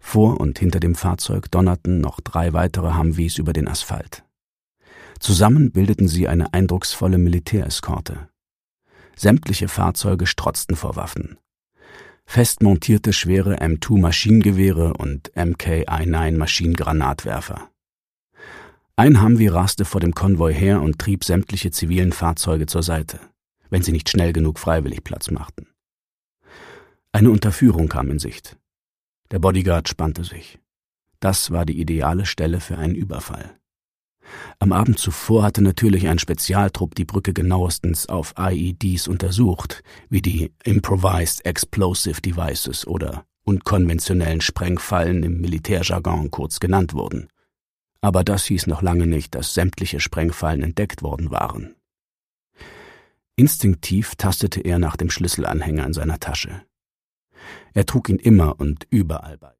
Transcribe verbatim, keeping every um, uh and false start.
Vor und hinter dem Fahrzeug donnerten noch drei weitere Humvees über den Asphalt. Zusammen bildeten sie eine eindrucksvolle Militäreskorte. Sämtliche Fahrzeuge strotzten vor Waffen. Fest montierte schwere M zwei Maschinengewehre und M K I neun Maschinengranatwerfer. Ein Humvee raste vor dem Konvoi her und trieb sämtliche zivilen Fahrzeuge zur Seite, wenn sie nicht schnell genug freiwillig Platz machten. Eine Unterführung kam in Sicht. Der Bodyguard spannte sich. Das war die ideale Stelle für einen Überfall. Am Abend zuvor hatte natürlich ein Spezialtrupp die Brücke genauestens auf I E Ds untersucht, wie die Improvised Explosive Devices oder unkonventionellen Sprengfallen im Militärjargon kurz genannt wurden. Aber das hieß noch lange nicht, dass sämtliche Sprengfallen entdeckt worden waren. Instinktiv tastete er nach dem Schlüsselanhänger in seiner Tasche. Er trug ihn immer und überall bei.